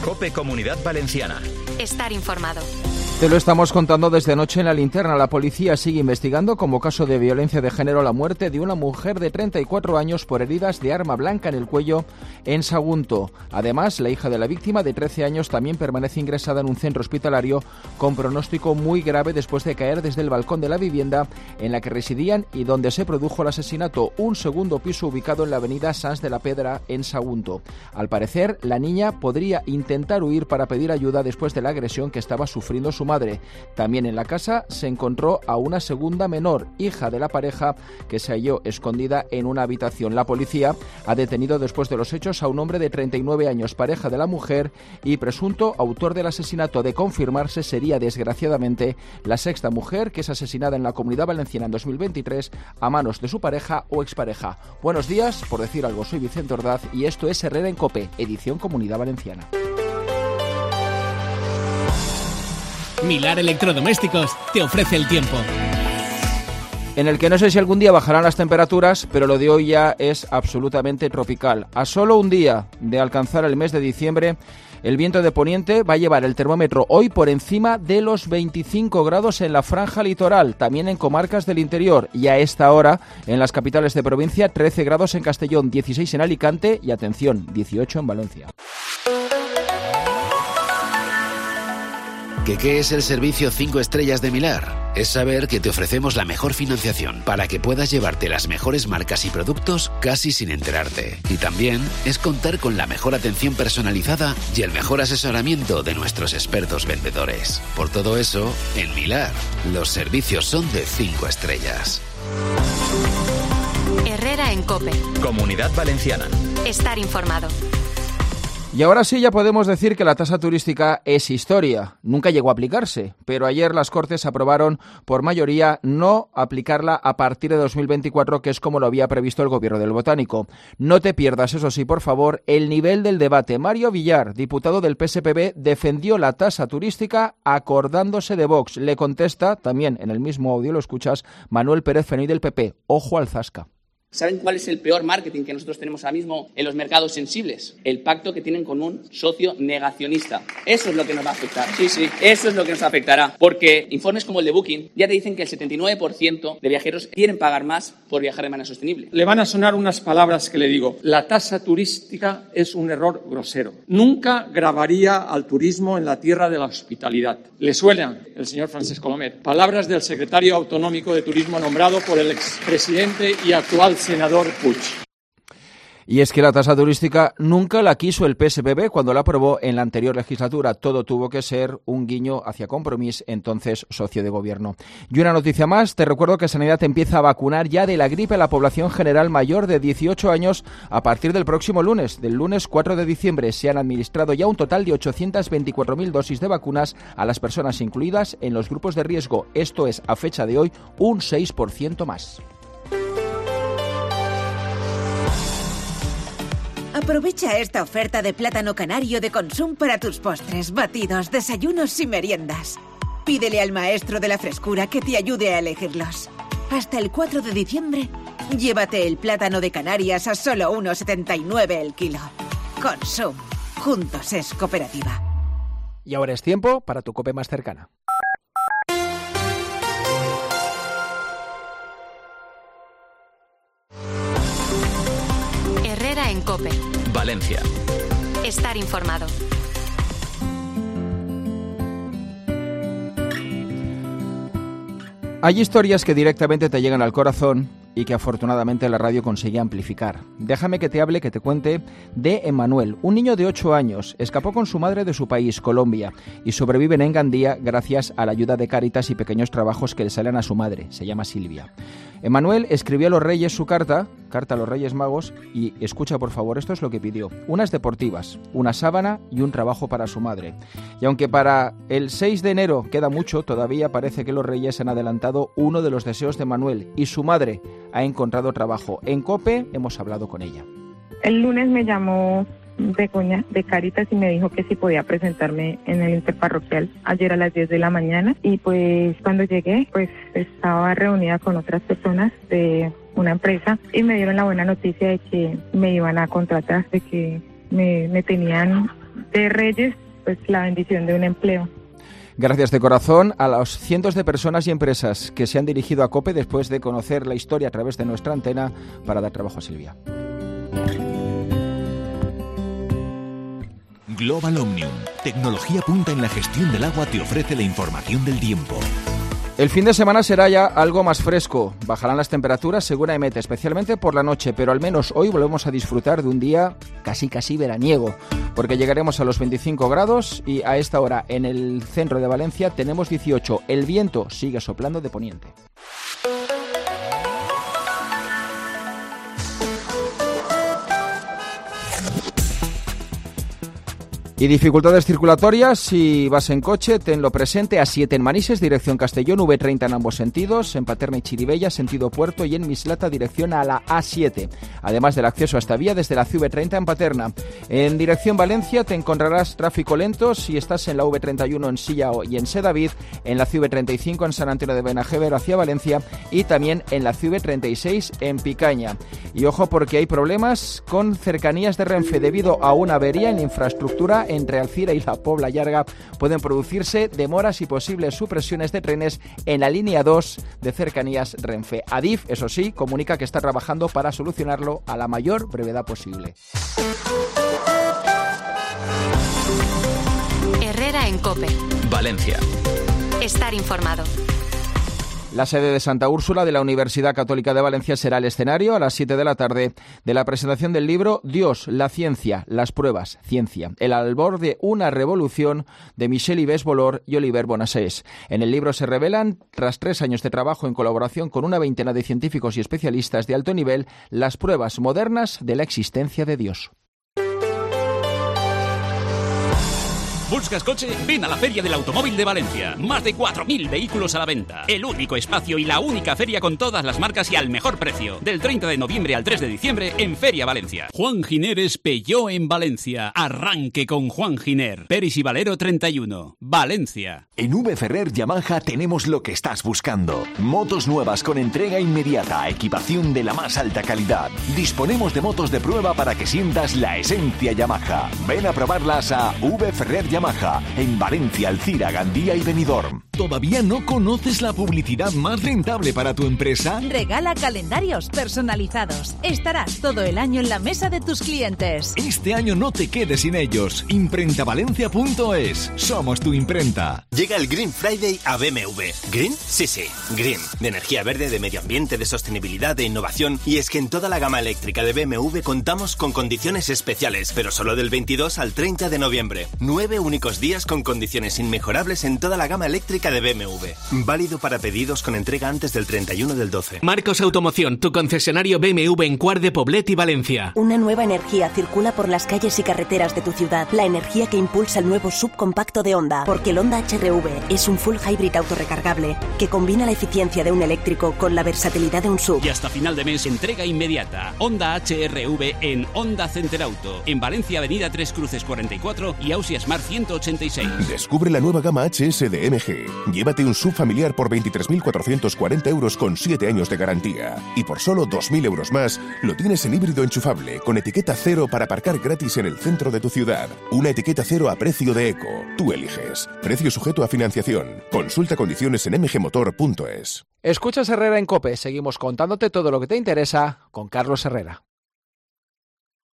COPE Comunidad Valenciana. Estar informado. Te lo estamos contando desde anoche en La Linterna. La policía sigue investigando como caso de violencia de género la muerte de una mujer de 34 años por heridas de arma blanca en el cuello en Sagunto. Además, la hija de la víctima, de 13 años, también permanece ingresada en un centro hospitalario con pronóstico muy grave después de caer desde el balcón de la vivienda en la que residían y donde se produjo el asesinato, un segundo piso ubicado en la avenida Sans de la Pedra en Sagunto. Al parecer, la niña podría intentar huir para pedir ayuda después de la agresión que estaba sufriendo su madre. También en la casa se encontró a una segunda menor, hija de la pareja, que se halló escondida en una habitación. La policía ha detenido después de los hechos a un hombre de 39 años, pareja de la mujer y presunto autor del asesinato. De confirmarse, sería desgraciadamente la sexta mujer que es asesinada en la Comunidad Valenciana en 2023 a manos de su pareja o expareja. Buenos días, por decir algo, soy Vicente Ordaz y esto es Herrera en COPE, edición Comunidad Valenciana. Milar Electrodomésticos te ofrece el tiempo. En el que no sé si algún día bajarán las temperaturas, pero lo de hoy ya es absolutamente tropical. A solo un día de alcanzar el mes de diciembre, el viento de poniente va a llevar el termómetro hoy por encima de los 25 grados en la franja litoral, también en comarcas del interior, y a esta hora en las capitales de provincia, 13 grados en Castellón, 16 en Alicante y, atención, 18 en Valencia. ¿Qué es el servicio 5 estrellas de Milar? Es saber que te ofrecemos la mejor financiación para que puedas llevarte las mejores marcas y productos casi sin enterarte. Y también es contar con la mejor atención personalizada y el mejor asesoramiento de nuestros expertos vendedores. Por todo eso, en Milar, los servicios son de 5 estrellas. Herrera en COPE. Comunidad Valenciana. Estar informado. Y ahora sí ya podemos decir que la tasa turística es historia. Nunca llegó a aplicarse, pero ayer las Cortes aprobaron por mayoría no aplicarla a partir de 2024, que es como lo había previsto el Gobierno del Botánico. No te pierdas, eso sí, por favor, el nivel del debate. Mario Villar, diputado del PSPB, defendió la tasa turística acordándose de Vox. Le contesta, también en el mismo audio lo escuchas, Manuel Pérez Feney del PP. Ojo al zasca. ¿Saben cuál es el peor marketing que nosotros tenemos ahora mismo en los mercados sensibles? El pacto que tienen con un socio negacionista. Eso es lo que nos va a afectar. Sí, eso es lo que nos afectará. Porque informes como el de Booking ya te dicen que el 79% de viajeros quieren pagar más por viajar de manera sostenible. Le van a sonar unas palabras que le digo. La tasa turística es un error grosero. Nunca gravaría al turismo en la tierra de la hospitalidad. Le suenan, el señor Francesc Colomer, palabras del secretario autonómico de turismo nombrado por el expresidente y actual senador Puig. Y es que la tasa turística nunca la quiso el PSPB cuando la aprobó en la anterior legislatura. Todo tuvo que ser un guiño hacia Compromís, entonces socio de gobierno. Y una noticia más, te recuerdo que Sanidad empieza a vacunar ya de la gripe a la población general mayor de 18 años a partir del próximo lunes. Del lunes 4 de diciembre se han administrado ya un total de 824.000 dosis de vacunas a las personas incluidas en los grupos de riesgo. Esto es, a fecha de hoy, un 6% más. Aprovecha esta oferta de plátano canario de Consum para tus postres, batidos, desayunos y meriendas. Pídele al maestro de la frescura que te ayude a elegirlos. Hasta el 4 de diciembre, llévate el plátano de Canarias a solo 1,79 el kilo. Consum. Juntos es cooperativa. Y ahora es tiempo para tu COPE más cercana. Herrera en COPE. Valencia. Estar informado. Hay historias que directamente te llegan al corazón y que afortunadamente la radio consigue amplificar. Déjame que te hable, que te cuente de Emmanuel, un niño de 8 años. Escapó con su madre de su país, Colombia, y sobreviven en Gandía gracias a la ayuda de Cáritas y pequeños trabajos que le salen a su madre. Se llama Silvia. Emmanuel escribió a los Reyes su carta a los Reyes Magos, y escucha por favor, esto es lo que pidió: unas deportivas, una sábana y un trabajo para su madre. Y aunque para el 6 de enero queda mucho, todavía parece que los Reyes han adelantado uno de los deseos de Emmanuel, y su madre ha encontrado trabajo. En COPE hemos hablado con ella. El lunes me llamó Begoña de Cáritas y me dijo que si podía presentarme en el interparroquial ayer a las 10 de la mañana, y pues cuando llegué pues estaba reunida con otras personas de una empresa y me dieron la buena noticia de que me iban a contratar, de que me tenían de Reyes, pues la bendición de un empleo. Gracias de corazón a los cientos de personas y empresas que se han dirigido a COPE después de conocer la historia a través de nuestra antena para dar trabajo a Silvia. Global Omnium, tecnología punta en la gestión del agua, te ofrece la información del tiempo. El fin de semana será ya algo más fresco. Bajarán las temperaturas según AEMET, especialmente por la noche, pero al menos hoy volvemos a disfrutar de un día casi veraniego, porque llegaremos a los 25 grados y a esta hora en el centro de Valencia tenemos 18. El viento sigue soplando de poniente. Y dificultades circulatorias, si vas en coche, tenlo presente. A7 en Manises, dirección Castellón, V30 en ambos sentidos, en Paterna y Chirivella, sentido Puerto, y en Mislata, dirección a la A7. Además del acceso a esta vía desde la CV30 en Paterna. En dirección Valencia te encontrarás tráfico lento si estás en la V31 en Silla y en Sedavid, en la CV35 en San Antonio de Benajevero hacia Valencia y también en la CV36 en Picaña. Y ojo porque hay problemas con cercanías de Renfe debido a una avería en infraestructura entre Alcira y la Pobla Llarga. Pueden producirse demoras y posibles supresiones de trenes en la línea 2 de cercanías Renfe. Adif, eso sí, comunica que está trabajando para solucionarlo a la mayor brevedad posible. Herrera en COPE. Valencia. Estar informado. La sede de Santa Úrsula de la Universidad Católica de Valencia será el escenario a las 7 de la tarde de la presentación del libro Dios, la ciencia, las pruebas, ciencia, el albor de una revolución de Michel Yves Bollor y Oliver Bonassés. En el libro se revelan, tras 3 años de trabajo en colaboración con una veintena de científicos y especialistas de alto nivel, las pruebas modernas de la existencia de Dios. ¿Buscas coche? Ven a la Feria del Automóvil de Valencia. Más de 4.000 vehículos a la venta. El único espacio y la única feria con todas las marcas y al mejor precio. Del 30 de noviembre al 3 de diciembre en Feria Valencia. Juan Gineres Peugeot en Valencia. Arranque con Juan Giner. Peris y Valero 31. Valencia. En V Ferrer Yamaha tenemos lo que estás buscando. Motos nuevas con entrega inmediata, equipación de la más alta calidad. Disponemos de motos de prueba para que sientas la esencia Yamaha. Ven a probarlas a V Ferrer Yamaha, en Valencia, Alcira, Gandía y Benidorm. ¿Todavía no conoces la publicidad más rentable para tu empresa? Regala calendarios personalizados. Estarás todo el año en la mesa de tus clientes. Este año no te quedes sin ellos. Imprentavalencia.es. Somos tu imprenta. Llega el Green Friday a BMW. ¿Green? Sí, sí. Green. De energía verde, de medio ambiente, de sostenibilidad, de innovación. Y es que en toda la gama eléctrica de BMW contamos con condiciones especiales, pero solo del 22 al 30 de noviembre. 9 únicos días con condiciones inmejorables en toda la gama eléctrica de BMW. Válido para pedidos con entrega antes del 31 del 12. Marcos Automoción, tu concesionario BMW en Quart de Poblet y Valencia. Una nueva energía circula por las calles y carreteras de tu ciudad. La energía que impulsa el nuevo subcompacto de Honda. Porque el Honda HR-V es un full hybrid autorrecargable que combina la eficiencia de un eléctrico con la versatilidad de un sub. Y hasta final de mes, entrega inmediata. Honda HR-V en Honda Center Auto. En Valencia, Avenida 3 Cruces 44 y Ausia Smart 186. Descubre la nueva gama HS de MG. Llévate un SUV familiar por 23.440 euros con 7 años de garantía. Y por solo 2.000 euros más, lo tienes en híbrido enchufable, con etiqueta cero para aparcar gratis en el centro de tu ciudad. Una etiqueta cero a precio de eco. Tú eliges. Precio sujeto a financiación. Consulta condiciones en mgmotor.es. Escuchas Herrera en COPE. Seguimos contándote todo lo que te interesa con Carlos Herrera.